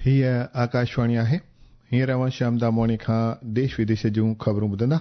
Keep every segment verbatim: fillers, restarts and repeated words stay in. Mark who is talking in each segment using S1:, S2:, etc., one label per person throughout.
S1: हीअ आकाशवाणी आहे। हींअर अवां शाम दा मोणी खां देश विदेश जूं ख़बरूं ॿुधंदा।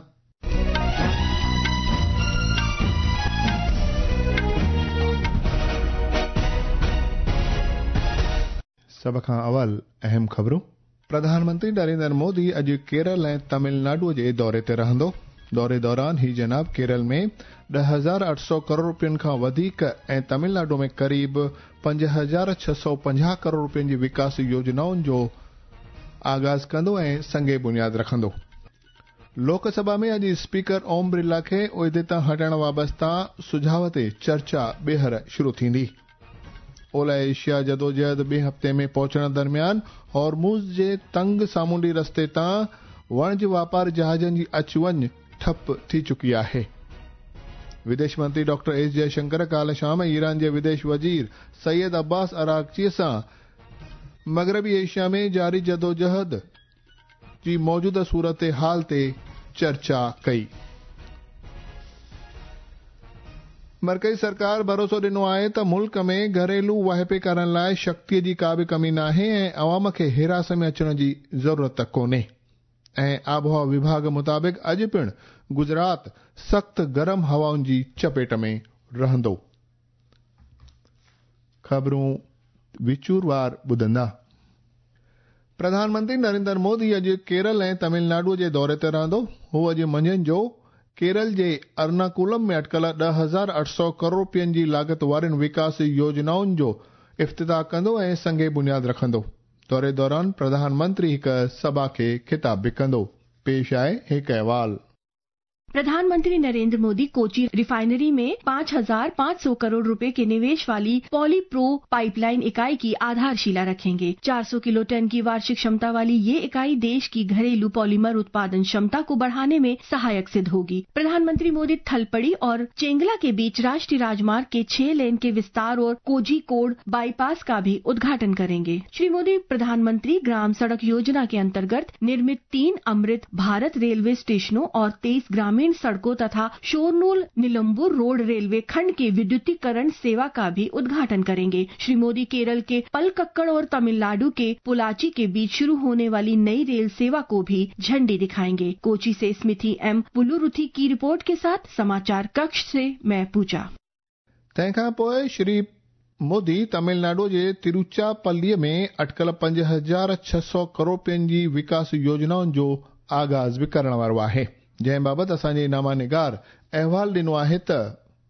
S1: सभ खां अवल अहम ख़बरूं। प्रधानमंत्री नरेंद्र मोदी अॼु केरल ऐं तमिलनाडु जे दौरे ते रहंदो। दौरे दौरान ही जनाब केरल में ॾह हज़ार अठ सौ करोड़ रुपयनि खां वधीक ऐं तमिलनाडु में करीब पंज हज़ार छह सौ पंजाह करोड़ रुपयनि जी विकास योजनाउनि जो आगाज़ कंदो ऐं संगे बुनियाद रखंदो। लोकसभा में अॼु स्पीकर ओम बिरला खे उहिदे तां हटण बाबति सुझाव ते चर्चा ॿीहर शुरू थींदी। ओलह एशिया जदोजहद ॿिए हफ़्ते में पहुचण दरमियान हॉर्मुज़ जे तंग सामूंडी रस्ते तां वणज वापार जहाजनि जी अचवञ ठप थी चुकी आहे। विदेश मंत्री डॉक्टर एस जयशंकर काल्ह शाम ईरान जे विदेश वज़ीर सैयद अब्बास अरागची सां मग़रबी एशिया में जारी जदोजहद जी मौजूदा सूरत हाल ते चर्चा कई। मरकज़ी सरकार भरोसो ॾिनो आहे त मुल्क में घरेलू वाहिपे करण लाइ शक्तीअ जी का बि कमी नाहे ऐं अवाम खे हिरास में अचण जी ज़रूरत कोन्हे। ऐं आबोहवा विभाग मुताबिक़ अॼु पिणु गुजरात सख़्त गरम हवाउनि जी चपेट में रहंदो। ख़बरूं विचूरवार ॿुधंदा। प्रधानमंत्री नरेंद्र मोदी अॼु केरल ऐं तमिलनाडु जे दौरे ते रहंदो। हू अॼु मंझंदि जो केरल जे अर्नाकुलम में अटकल ॾह हज़ार अठ सौ करोड़ रुपयनि जी लागत वारियुनि विकास योजनाउनि जो इफ़्तिताह कंदो ऐं संगे बुनियाद रखंदो। दौरे दौरान प्रधानमंत्री हिक सभा खे खिताब बि कंदो। पेश आहे हिकु अहवाल।
S2: प्रधानमंत्री नरेंद्र मोदी कोची रिफाइनरी में पाँच हजार पाँच सौ करोड़ रुपए के निवेश वाली पॉलीप्रो पाइपलाइन इकाई की आधारशिला रखेंगे। चार सौ किलो टन की वार्षिक क्षमता वाली ये इकाई देश की घरेलू पॉलीमर उत्पादन क्षमता को बढ़ाने में सहायक सिद्ध होगी। प्रधानमंत्री मोदी थलपड़ी और चेंगला के बीच राष्ट्रीय राजमार्ग के छह लेन के विस्तार और कोझीकोड बाईपास का भी उद्घाटन करेंगे। श्री मोदी प्रधानमंत्री ग्राम सड़क योजना के अंतर्गत निर्मित तीन अमृत भारत रेलवे स्टेशनों और तेईस ग्रामीण सड़कों तथा शोरनूल निलंबुर रोड रेलवे खंड के विद्युतीकरण सेवा का भी उद्घाटन करेंगे। श्री मोदी केरल के पलक्कड़ और तमिलनाडु के पोलाची के बीच शुरू होने वाली नई रेल सेवा को भी झंडी दिखाएंगे। कोची से स्मिथी एम पुलुरुथी की रिपोर्ट के साथ समाचार कक्ष से मैं पूजा।
S1: तंहिंखां पोइ श्री मोदी तमिलनाडु जे तिरुचापल्लीअ में अटकल पंज हज़ार छह सौ करोड़ रुपयनि जी विकास योजनाउनि जो आगाज़ बि करण वारो आहे। जंहिं बाबति असांजे इनामा निगार अहवाल ॾिनो आहे त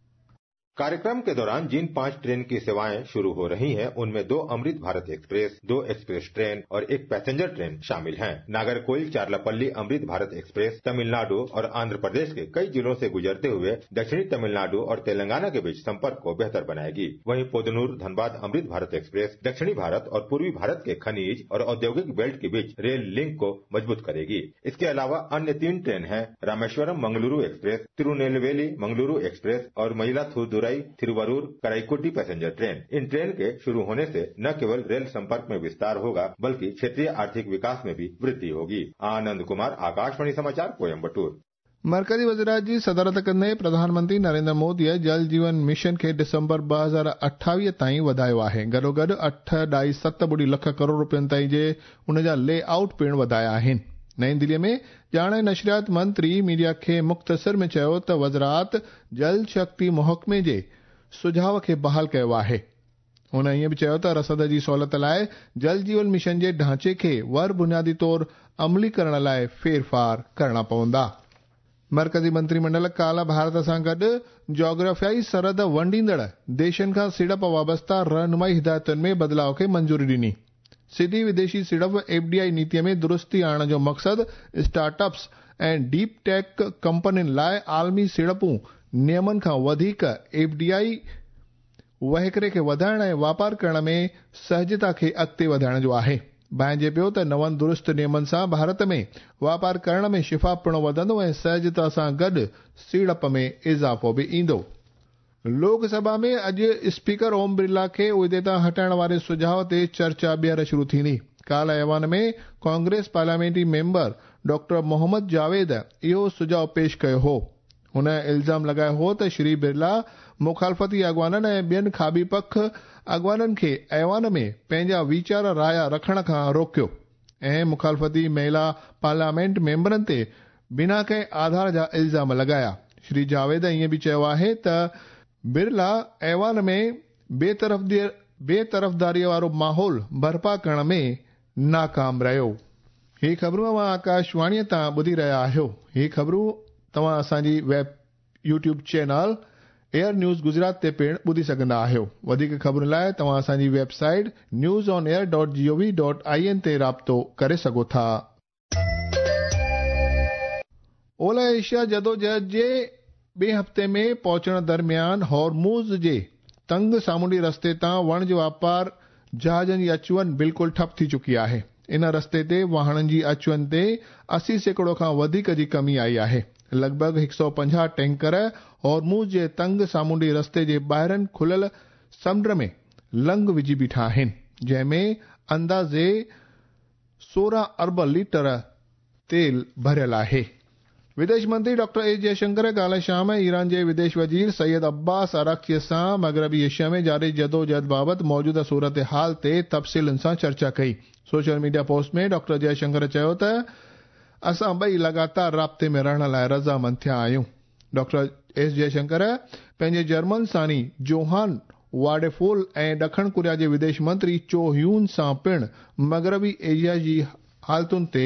S3: कार्यक्रम के दौरान जिन पांच ट्रेन की सेवाएं शुरू हो रही हैं, उनमें दो अमृत भारत एक्सप्रेस, दो एक्सप्रेस ट्रेन और एक पैसेंजर ट्रेन शामिल हैं। नागरकोइल चारलापल्ली अमृत भारत एक्सप्रेस तमिलनाडु और आंध्र प्रदेश के कई जिलों से गुजरते हुए दक्षिणी तमिलनाडु और तेलंगाना के बीच संपर्क को बेहतर बनाएगी। वहीं पोदनूर धनबाद अमृत भारत एक्सप्रेस दक्षिणी भारत और पूर्वी भारत के खनिज और औद्योगिक बेल्ट के बीच रेल लिंक को मजबूत करेगी। इसके अलावा अन्य तीन ट्रेन है रामेश्वरम मंगलुरु एक्सप्रेस, तिरुनेलवेली मंगलुरु एक्सप्रेस और मयिलादुथुराई थिरुवरूर कराईकुटी पैसेंजर ट्रेन। इन ट्रेन के शुरू होने से न केवल रेल संपर्क में विस्तार होगा बल्कि क्षेत्रीय आर्थिक विकास में भी वृद्धि होगी। आनंद कुमार, आकाशवाणी समाचार, कोयम्बटूर।
S1: मरकज़ी वज़ीरात जी सदारत कंदे प्रधानमंत्री नरेंद्र मोदीअ जल जीवन मिशन खे डिसंबर ॿ हज़ार अठावीह ताईं वधायो आहे। गॾोगॾु अठ ॾाई सत ॿुड़ी लख करोड़ रुपयनि ताईं जे उन जा ले आउट पिणु वधाया आहिनि। नई दिल्लीअ में ॼाण ऐं नशरियात मंत्री मीडिया खे मुख़्तसिर में चयो त वज़रात जल शक्ति महकमे जे सुझाव खे बहाल कयो आहे। हुन ईअं बि चयो त रसद जी सहूलियत लाइ जल जीवन मिशन जे ढांचे खे वर बुनियादी तौर अमली करण लाइ फेरफार करणा पवंदा। मरकज़ी मंत्रिमंडल काल्ह भारत सां गॾु जोग्राफियाई सरहद वंडींदड़ देशनि खां सीड़प वाबस्ता रहनुमाई हिदायतुनि में बदिलाव खे मंज़ूरी ॾिनी। सिधी विदेशी सीड़प एफडीआई नीतिअ में दुरुस्ती आणण जो मक़सद स्टार्टअप्स ऐं डीप टेक कंपनियुनि लाइ आलमी सीड़पूं नियमनि खां वधीक एफडीआई वहिकरे खे वधाइण ऐं वापार करण में सहजता खे अॻिते वधाइण जो आहे। बाहिंजे पियो त नवनि दुरुस्त नियमनि सां भारत में वापार करण में शिफ़ाफ़पणो वधंदो ऐं सहजता सां गॾु सीड़प में इज़ाफ़ो बि ईंदो। लोकसभा में अॼु स्पीकर ओम बिरला खे उहिदे तां हटाइण वारे सुझाव ते चर्चा ॿीहर शुरू थींदी। काल्ह ऐवान में Congress parliamentary member doctor Mohammad Javed इहो सुझाव पेश कयो हो। हुन इल्ज़ाम लगायो हो त श्री बिरला मुखालफ़ती अॻवाननि ऐं ॿियनि खाॿी पख अॻवाननि खे ऐवान में पंहिंजा वीचार राया रखण खां रोकियो ऐं मुखालफ़ती महिला पार्लियामेंट मेंबरनि ते बिना कंहिं आधार जा इल्ज़ाम लगाया। श्री जावेद ईअं बि चयो आहे त बिरला ऐवान में बेतरफ़दी बेतरफ़दारीअ वारो माहौल बर्पा करण में नाकाम रहियो। ही ख़बरूं तव्हां आकाशवाणीअ तां ॿुधी रहिया आहियो। ही ख़बरूं तव्हां असांजी web YouTube channel Air News Gujarat ते पिण ॿुधी सघंदा आहियो। वधीक ख़बरुनि लाइ तव्हां असांजी website news on air dot G O V dot I N ते राब्तो करे सघो था। ओलह एशिया जदोजहद जे ॿिए हफ़्ते में पहुचण दरमियान हॉर्मूज़ जे तंग सामूंडी रस्ते तां वणज वापार जहाज़नि जी अचवञ बिल्कुलु ठप थी चुकी आहे। इन रस्ते ते वाहननि जी अचवञ ते असी सैकड़ो खां वधीक जी कमी आई आहे। लॻभॻि हिकु सौ पंजाह टैंकर हॉर्मूज़ जे तंग सामूंडी रस्ते जे ॿाहिरनि खुलियल समुंड में लंग विझी बीठा आहिनि, जंहिंमें अंदाज़े सोरहं अरब लीटर तेल भरियल आहे। विदेश मंत्री डॉक्टर एस जयशंकर काल्ह शाम ईरान जे विदेश वज़ीर सैयद अब्बास अराक्ची सां मग़रबी एशिया में जारी जदोजहद बाबति मौजूदा सूरत हाल ते तफ़सीलनि सां चर्चा कई। सोशल मीडिया पोस्ट में डॉक्टर जयशंकर चयो त असां ॿई लगातार राब्ते में रहण लाइ रज़ामंद थिया आहियूं। डॉक्टर एस जयशंकर पंहिंजे जर्मन सानी जोहान वाडेफोल ऐं ॾखण कोरिया जे विदेश मंत्री चो ह्यून सां पिण मग़रबी एशिया जी हालतुनि ते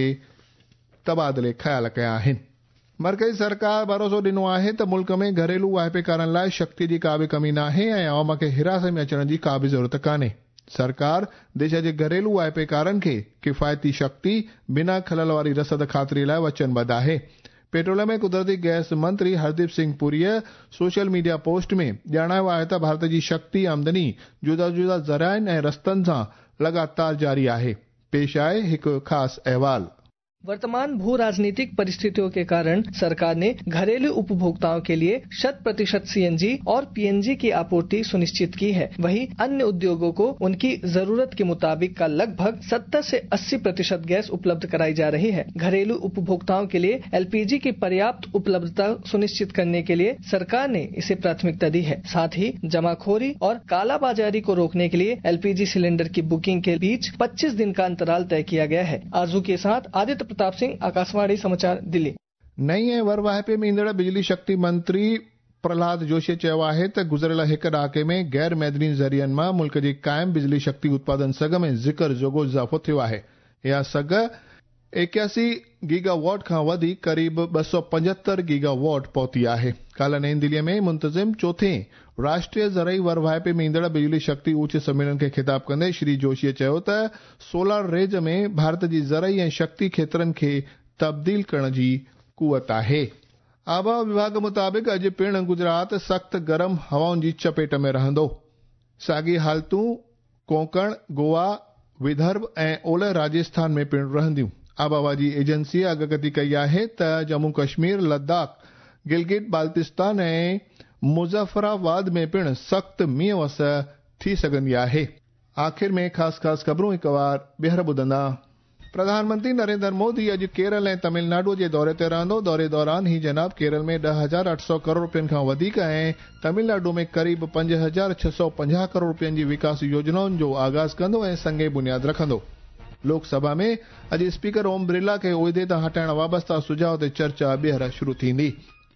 S1: तबादले ख़्याल कया आहिनि। मर्कज़ी सरकार भरोसो ॾिनो आहे त मुल्क में घरेलू वाहिपेकारनि लाइ शक्ति जी का बि कमी नाहे ऐं अवाम खे हिरासत में अचण जी का बि ज़रूरत कान्हे। सरकार देश जे घरेलू वाहिपेकारनि खे किफ़ायती शक्ति बिना खलल वारी रसद ख़ातिरी लाइ वचनबद्ध आहे। पेट्रोलियम ऐं कुदरती गैस मंत्री हरदीप सिंह पुरीअ सोशल मीडिया पोस्ट में ॼाणायो आहे त भारत जी शक्ति आमदनी जुदा जुदा ज़राइनि ऐं रस्तनि सां लगातार जारी आहे। पेश आहे हिकु ख़ासि अहवाल।
S4: वर्तमान भू राजनीतिक परिस्थितियों के कारण सरकार ने घरेलू उपभोक्ताओं के लिए शत प्रतिशत सीएनजी और पीएनजी की आपूर्ति सुनिश्चित की है। वहीं अन्य उद्योगों को उनकी जरूरत के मुताबिक का लगभग सत्तर से अस्सी प्रतिशत गैस उपलब्ध कराई जा रही है। घरेलू उपभोक्ताओं के लिए एलपीजी की पर्याप्त उपलब्धता सुनिश्चित करने के लिए सरकार ने इसे प्राथमिकता दी है। साथ ही जमाखोरी और कालाबाजारी को रोकने के लिए एलपीजी सिलेंडर की बुकिंग के बीच पच्चीस दिन का अंतराल तय किया गया है। आरजू के साथ आदित्य प्रताप सिंह, आकाशवाणी समाचार, दिल्ली।
S1: नई ऐं वर वाहिपे में ईंदड़ बिजली शक्ति मंत्री प्रहलाद जोशी चयो आहे त गुज़रियल हिकु ॾहाके में गैर मैदनी ज़रियनि मां मुल्क जी क़ाइम बिजली शक्ति उत्पादन सघ में ज़िकर जोॻो इज़ाफ़ो थियो आहे। इहा सघ एकासी गीगावॉट खां वधी क़रीब ॿ सौ पंजहतरि गीगावॉट पहुती आहे। काल्ह नई दिल्लीअ में मुंतज़िम चोथें राष्ट्रीय ज़रई वर वाहिपे में ईंदड़ बिजली शक्ति उच सम्मेलन खे ख़िताब कंदे श्री जोशीअ चयो त सोलर रेज में भारत जी ज़रई ऐं शक्ति खेत्रनि खे तब्दील करण जी कुवत आहे। आबहवा विभाग मुताबिक़ अॼु पिण गुजरात सख़्त गरम हवाउनि जी चपेट में रहंदो। साॻी हालतूं कोंकण, गोवा, विदर्भ ऐं ओलह राजस्थान में पिण रहंदियूं। आबहवा जी एजेंसीअ अॻकथी कई आहे त जम्मू कश्मीर, लद्दाख, गिलगिट बाल्तिस्तान ऐं मुज़फ़राबाद में पिण सख़्त मींहुं वस थी सघंदी आहे। आख़िर में ख़ासि ख़ासि ख़बरूं हिकु बार ॿीहर ॿुधंदा। प्रधानमंत्री नरेंद्र मोदी अॼु केरल ऐं तमिलनाडु जे दौरे ते रहंदो। दौरे दौरान ही जनाब केरल में ॾह हज़ार अठ सौ करोड़ रुपयनि खां वधीक ऐं तमिलनाडु में क़रीब पंज हज़ार छह सौ पंजाह करोड़ रुपयनि जी विकास योजनाउनि जो आगाज़ कंदो ऐं संगे बुनियाद रखंदो। लोकसभा में अॼु स्पीकर ओम बिरला खे उहिदे तां हटाइण वाबस्ता सुझाव ते चर्चा ॿीहर शुरू थींदी।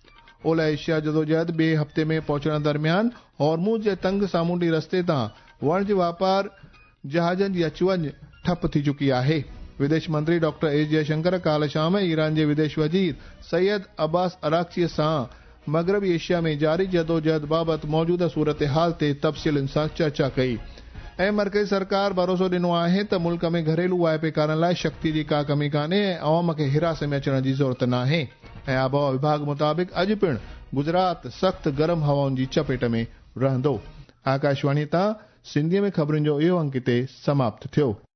S1: ओलह एशिया जदोजहद ॿिए हफ़्ते में पहुचण दरमियान हॉर्मूज़ जे तंग सामूंडी रस्ते तां वणज वापार जहाज़नि जी अचवञ ठप थी चुकी आहे। विदेश मंत्री डॉक्टर एस जयशंकर काल्ह शाम ईरान जे विदेश वज़ीर सैयद अब्बास अराक्ची सां मग़रबी एशिया में जारी जदोजहद बाबति मौजूदा सूरत हाल ते तफ़सीलनि सां चर्चा कई ऐं मर्कज़ी सरकार भरोसो ॾिनो आहे त मुल्क में घरेलू वाहिपेकारनि लाइ शक्ति जी का कमी कान्हे ऐं अवाम खे हिरासत में अचण जी ज़रूरत नाहे। ऐं आबहवा विभाग मुताबिक़ अॼु पिण गुजरात सख़्त गरम हवाउनि जी चपेट में रहंदो। आकाशवाणी तां सिंधीअ में ख़बरुनि जो इहो अंक हिते समाप्त थियो।